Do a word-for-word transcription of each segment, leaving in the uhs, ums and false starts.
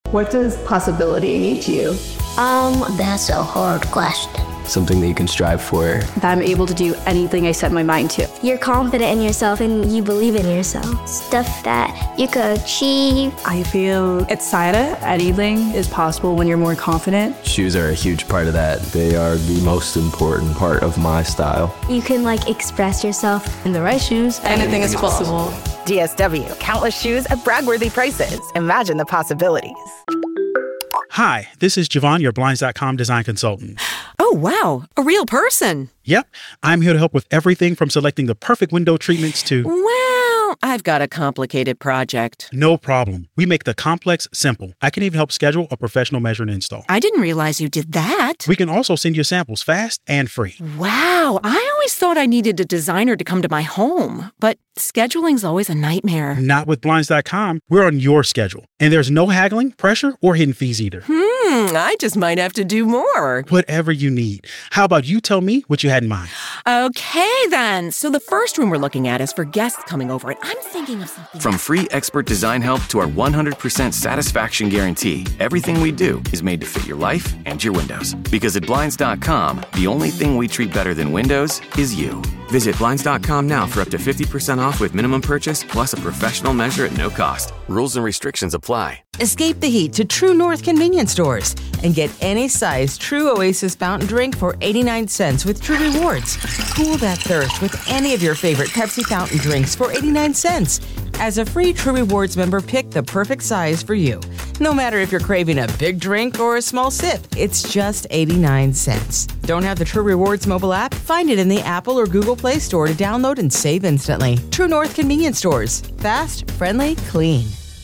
What does possibility mean to you? Um, that's a hard question. Something that you can strive for. That I'm able to do anything I set my mind to. You're confident in yourself and you believe in yourself. Stuff that you could achieve. I feel excited. Anything is possible when you're more confident. Shoes are a huge part of that. They are the most important part of my style. You can like express yourself. In the right shoes, anything is possible. D S W, countless shoes at brag-worthy prices. Imagine the possibilities. Hi, this is Javon, your Blinds dot com design consultant. Oh, wow. A real person. Yep. I'm here to help with everything from selecting the perfect window treatments to... Well, I've got a complicated project. No problem. We make the complex simple. I can even help schedule a professional measure and install. I didn't realize you did that. We can also send you samples fast and free. Wow. I always thought I needed a designer to come to my home, but scheduling's always a nightmare. Not with Blinds dot com. We're on your schedule. And there's no haggling, pressure, or hidden fees either. Hmm, I just might have to do more. Whatever you need. How about you tell me what you had in mind? Okay, then. So the first room we're looking at is for guests coming over, and I'm thinking of something. From free expert design help to our one hundred percent satisfaction guarantee, everything we do is made to fit your life and your windows. Because at Blinds dot com, the only thing we treat better than windows is you. Visit Blinds dot com now for up to fifty percent off with minimum purchase plus a professional measure at no cost. Rules and restrictions apply. Escape the heat to True North convenience stores and get any size True Oasis fountain drink for eighty-nine cents with True Rewards. Cool that thirst with any of your favorite Pepsi fountain drinks for eighty-nine cents. As a free True Rewards member, pick the perfect size for you. No matter if you're craving a big drink or a small sip, it's just eighty-nine cents. Don't have the True Rewards mobile app? Find it in the Apple or Google Play Store to download and save instantly. True North convenience stores. Fast, friendly, clean.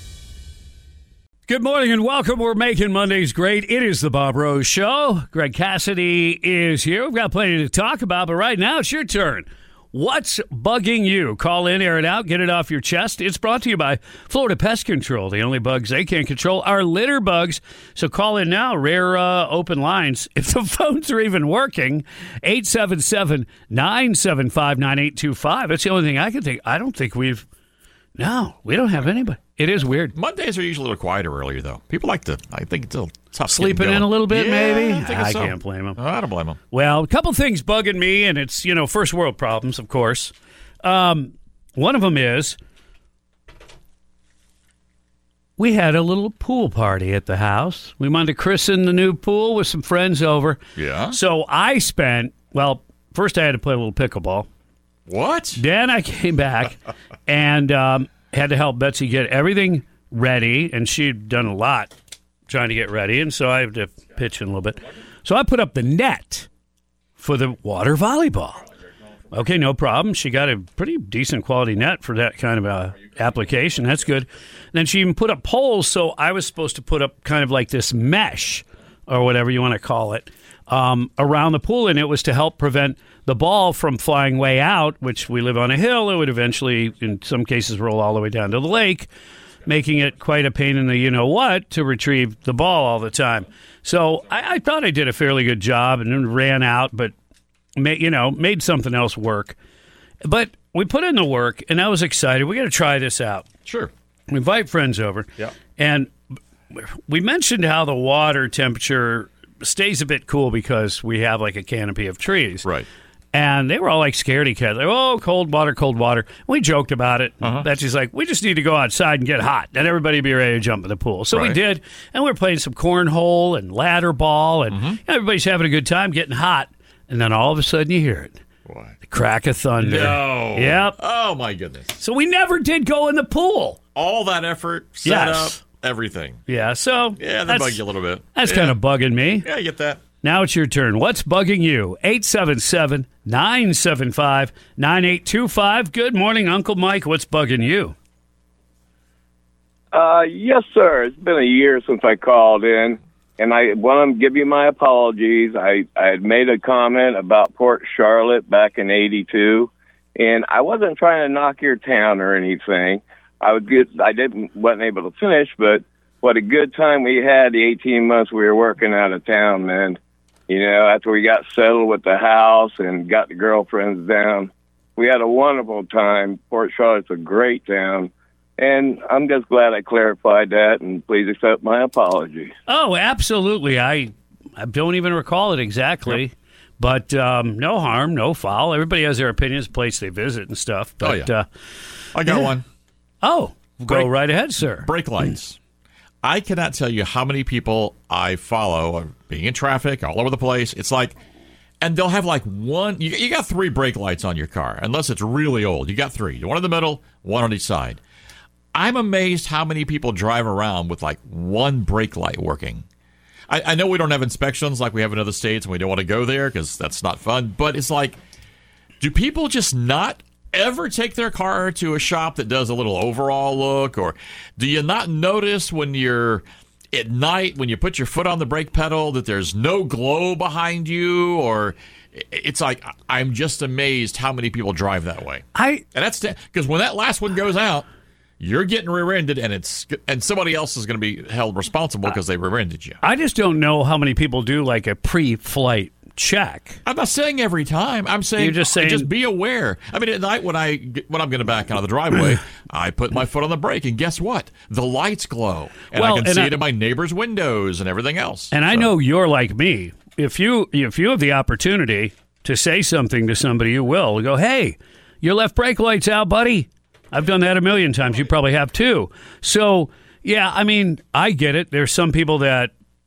Good morning and welcome. We're making Mondays great. It is the Bob Rose Show. Greg Cassidy is here. We've got plenty to talk about, but right now it's your turn. What's bugging you? Call in, air it out, get it off your chest. It's brought to you by Florida Pest Control. The only bugs they can't control are litter bugs. So call in now. Rare uh, open lines. If the phones are even working, eight seven seven, nine seven five, nine eight two five. That's the only thing I can think. I don't think we've... No, we don't have anybody. It is weird. Mondays are usually a little quieter earlier, though. People like to, I think, it's a tough sleeping in a little bit, yeah, maybe? I, I so. can't blame them. Oh, I don't blame them. Well, a couple things bugging me, and it's, you know, first world problems, of course. Um, one of them is we had a little pool party at the house. We wanted to christen the new pool with some friends over. Yeah. So I spent, well, first I had to play a little pickleball. What? Then I came back and um, had to help Betsy get everything ready, and she'd done a lot trying to get ready, and so I had to pitch in a little bit. So I put up the net for the water volleyball. Okay, no problem. She got a pretty decent quality net for that kind of a application. That's good. And then she even put up poles, so I was supposed to put up kind of like this mesh, or whatever you want to call it, um, around the pool, and it was to help prevent the ball from flying way out, which we live on a hill. It would eventually, in some cases, roll all the way down to the lake, making it quite a pain in the you-know-what to retrieve the ball all the time. So I, I thought I did a fairly good job and then ran out, but, ma- you know, made something else work. But we put in the work, and I was excited. We got to try this out. Sure. We invite friends over. Yeah. And we mentioned how the water temperature stays a bit cool because we have like a canopy of trees. Right. And they were all like scaredy cats. Like, oh, cold water, cold water. We joked about it. Uh-huh. Betsy's like, we just need to go outside and get hot. Then everybody would be ready to jump in the pool. So right. we did. And we were playing some cornhole and ladder ball. And mm-hmm. everybody's having a good time, getting hot. And then all of a sudden you hear it. What? The crack of thunder. No. Yep. Oh, my goodness. So we never did go in the pool. All that effort, set yes. up, everything. Yeah, so. Yeah, they bug you a little bit. That's yeah. kind of bugging me. Yeah, I get that. Now it's your turn. What's bugging you? eight seven seven, nine seven five, nine eight two five. Good morning, Uncle Mike. What's bugging you? Uh, yes, sir. It's been a year since I called in, and I want to give you my apologies. I, I had made a comment about Port Charlotte back in eighty-two, and I wasn't trying to knock your town or anything. I was good. I didn't wasn't able to finish, but what a good time we had the eighteen months we were working out of town, man. You know, after we got settled with the house and got the girlfriends down, we had a wonderful time. Port Charlotte's a great town. And I'm just glad I clarified that, and please accept my apology. Oh, absolutely. I, I don't even recall it exactly. Yep. But um, no harm, no foul. Everybody has their opinions, place they visit and stuff. But, oh, yeah. Uh, I got yeah. one. Oh, go Brake, right ahead, sir. Brake lights. I cannot tell you how many people I follow being in traffic all over the place. It's like, and they'll have like one, you, you got three brake lights on your car, unless it's really old. You got three. One in the middle, one on each side. I'm amazed how many people drive around with like one brake light working. I, I know we don't have inspections like we have in other states, and we don't want to go there because that's not fun. But it's like, do people just not ever take their car to a shop that does a little overall look? Or do you not notice when you're at night, when you put your foot on the brake pedal, that there's no glow behind you? Or it's like, I'm just amazed how many people drive that way. I And that's because when that last one goes out, you're getting rear-ended, and it's and somebody else is going to be held responsible because they rear-ended you. I just don't know how many people do like a pre-flight check. I'm not saying every time. I'm saying You're just saying just be aware. I mean, at night when I when I'm going to back out of the driveway, I put my foot on the brake, and guess what? The lights glow, and well, I can and see I, it in my neighbor's windows and everything else. And so. I know you're like me. If you if you have the opportunity to say something to somebody, you will go, "Hey, your left brake light's out, buddy." I've done that a million times. You probably have too. So, yeah, I mean, I get it. There's some people that,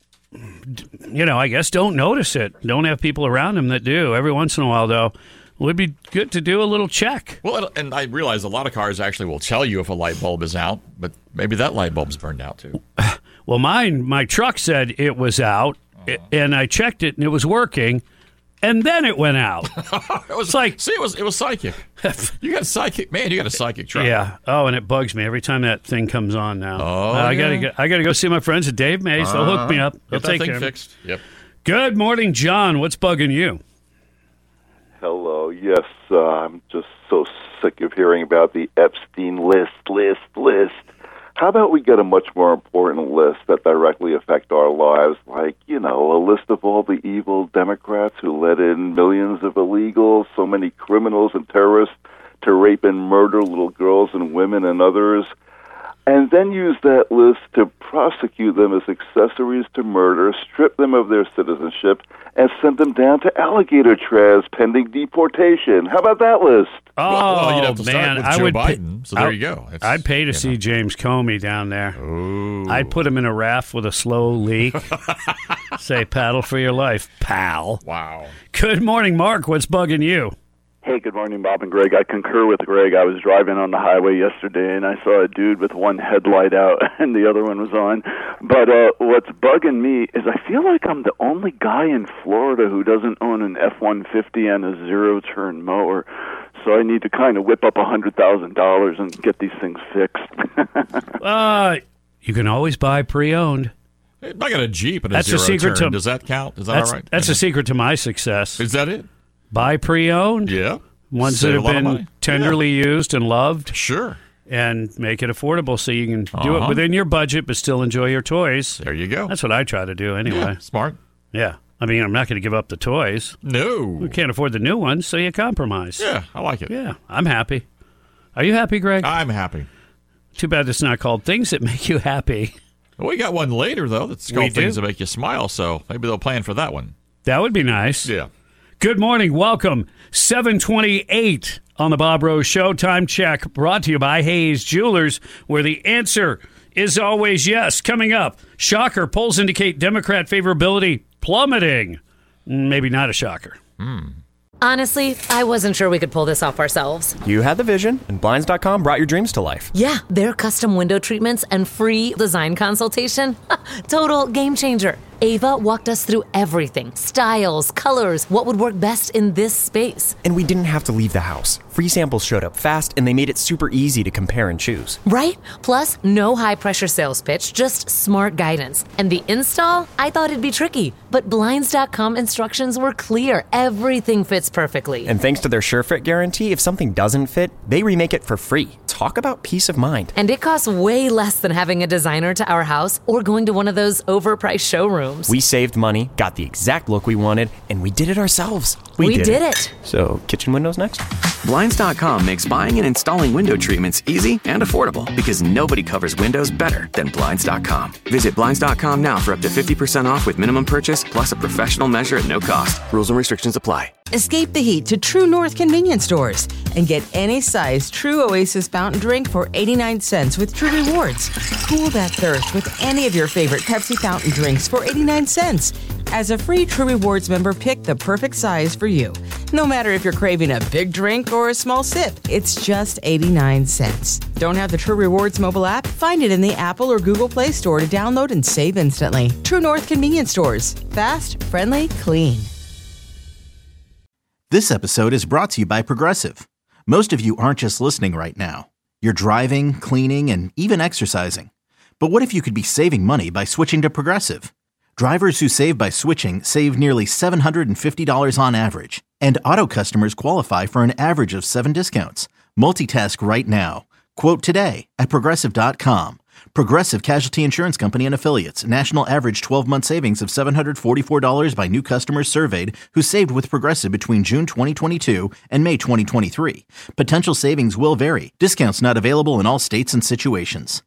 you know, I guess don't notice it. Don't have people around them that do. Every once in a while, though, it would be good to do a little check. Well, and I realize a lot of cars actually will tell you if a light bulb is out, but maybe that light bulb's burned out too. Well, mine, my truck said it was out, uh-huh. and I checked it, and it was working. And then it went out. It was it's like, see, it was it was psychic. You got a psychic man. You got a psychic truck. Yeah. Oh, and it bugs me every time that thing comes on. Now, oh, uh, I yeah. gotta go, I gotta go see my friends at Dave Mays. They'll uh-huh. hook me up. They'll Get take that thing care fixed. of me. Yep. Good morning, John. What's bugging you? Hello. Yes, uh, I'm just so sick of hearing about the Epstein list, list, list. How about we get a much more important list that directly affect our lives, like, you know, a list of all the evil Democrats who let in millions of illegals, so many criminals and terrorists to rape and murder little girls and women and others, and then use that list to prosecute them as accessories to murder, strip them of their citizenship, and send them down to alligator trails pending deportation. How about that list? Oh, well, well, you'd have to man, start with I Joe would Biden. Pay, so there I, you go. It's, I'd pay to you see know. James Comey down there. Ooh. I'd put him in a raft with a slow leak. Say, paddle for your life, pal. Wow. Good morning, Mark. What's bugging you? Hey, good morning, Bob and Greg. I concur with Greg. I was driving on the highway yesterday, and I saw a dude with one headlight out and the other one was on. But uh, what's bugging me is I feel like I'm the only guy in Florida who doesn't own an F one fifty and a zero-turn mower. So I need to kind of whip up one hundred thousand dollars and get these things fixed. uh, you can always buy pre-owned. I got a Jeep and a that's zero a secret turn. To, Does that count? Is that that's, all right? That's yeah. a secret to my success. Is that it? Buy pre-owned. Yeah. Ones Save that have been tenderly yeah. used and loved. Sure. And make it affordable so you can uh-huh. do it within your budget but still enjoy your toys. There you go. That's what I try to do anyway. Yeah, smart. Yeah. I mean, I'm not going to give up the toys. No. We can't afford the new ones, so you compromise. Yeah, I like it. Yeah, I'm happy. Are you happy, Greg? I'm happy. Too bad it's not called Things That Make You Happy. Well, we got one later, though, that's called We Things do? That Make You Smile, so maybe they'll plan for that one. That would be nice. Yeah. Good morning. Welcome. seven twenty-eight on the Bob Rose Show. Time check brought to you by Hayes Jewelers, where the answer is always yes. Coming up, shocker, polls indicate Democrat favorability plummeting. Maybe not a shocker. Hmm. Honestly, I wasn't sure we could pull this off ourselves. You had the vision, and Blinds dot com brought your dreams to life. Yeah, their custom window treatments and free design consultation. Total game changer. Ava walked us through everything. Styles, colors, what would work best in this space. And we didn't have to leave the house. Free samples showed up fast, and they made it super easy to compare and choose. Right? Plus, no high-pressure sales pitch, just smart guidance. And the install? I thought it'd be tricky, but Blinds dot com instructions were clear. Everything fits perfectly. And thanks to their SureFit guarantee, if something doesn't fit, they remake it for free. Talk about peace of mind. And it costs way less than having a designer to our house or going to one of those overpriced showrooms. homes. We saved money, got the exact look we wanted, and we did it ourselves. We, we did, did it. it. So, kitchen windows next? Blinds dot com makes buying and installing window treatments easy and affordable because nobody covers windows better than Blinds dot com. Visit Blinds dot com now for up to fifty percent off with minimum purchase plus a professional measure at no cost. Rules and restrictions apply. Escape the heat to True North convenience stores and get any size True Oasis fountain drink for eighty-nine cents with True Rewards. Cool that thirst with any of your favorite Pepsi fountain drinks for eighty-nine cents. As a free True Rewards member, pick the perfect size for you. No matter if you're craving a big drink or a small sip, it's just eighty-nine cents. Don't have the True Rewards mobile app? Find it in the Apple or Google Play Store to download and save instantly. True North convenience stores. Fast, friendly, clean. This episode is brought to you by Progressive. Most of you aren't just listening right now. You're driving, cleaning, and even exercising. But what if you could be saving money by switching to Progressive? Drivers who save by switching save nearly seven hundred fifty dollars on average. And auto customers qualify for an average of seven discounts. Multitask right now. Quote today at Progressive dot com. Progressive Casualty Insurance Company and Affiliates. National average twelve-month savings of seven hundred forty-four dollars by new customers surveyed who saved with Progressive between June twenty twenty-two and May twenty twenty-three. Potential savings will vary. Discounts not available in all states and situations.